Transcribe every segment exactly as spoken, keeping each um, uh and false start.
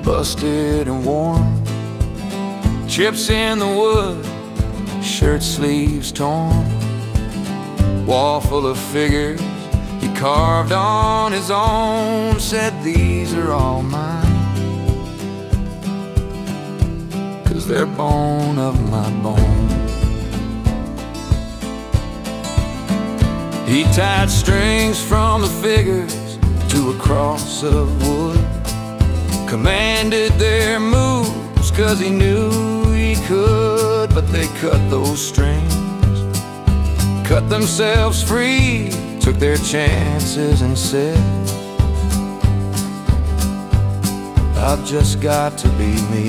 busted and worn, chips in the wood, shirt sleeves torn, wall full of figures he carved on his own. Said these are all mine, 'cause they're bone of my bone. He tied strings from the figures to a cross of wood, commanded their moves 'cause he knew he could. But they cut those strings, cut themselves free, took their chances and said, I've just got to be me.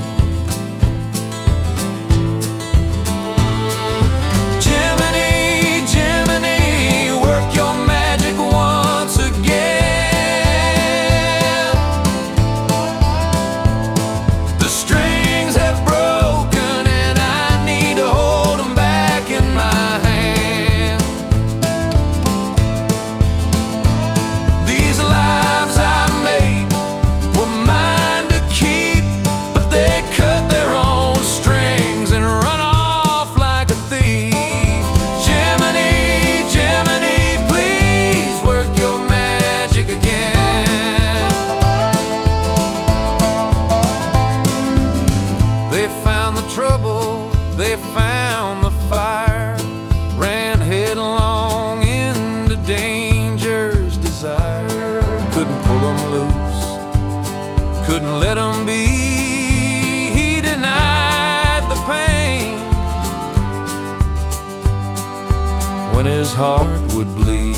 They found the fire, ran headlong into danger's desire. Couldn't pull them loose, couldn't let them be. He denied the pain when his heart would bleed.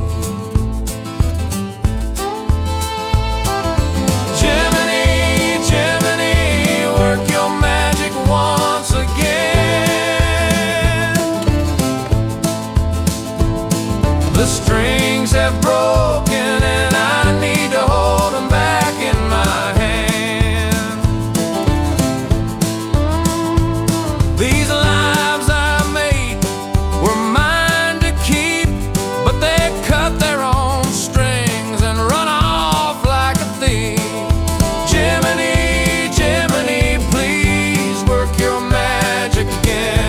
The strings have broken and I need to hold them back in my hand. These lives I made were mine to keep, but they cut their own strings and run off like a thief. Jiminy, Jiminy, please work your magic again.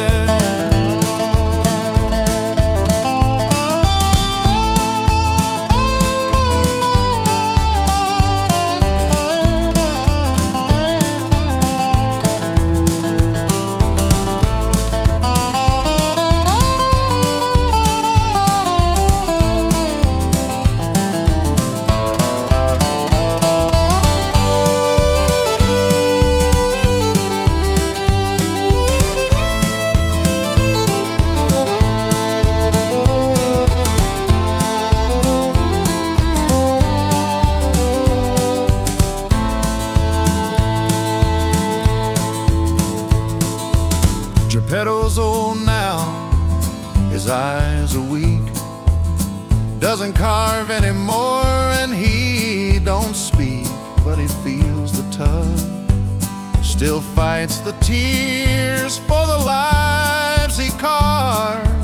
Geppetto's old now, his eyes are weak, doesn't carve anymore and he don't speak, but he feels the tug, still fights the tears for the lives he carved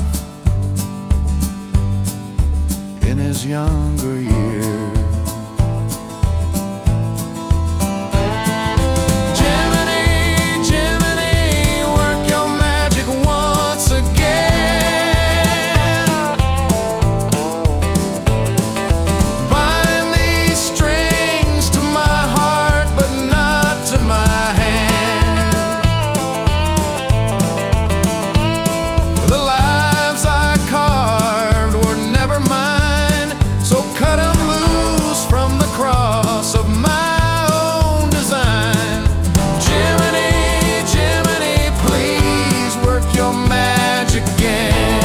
in his younger years. Magic again.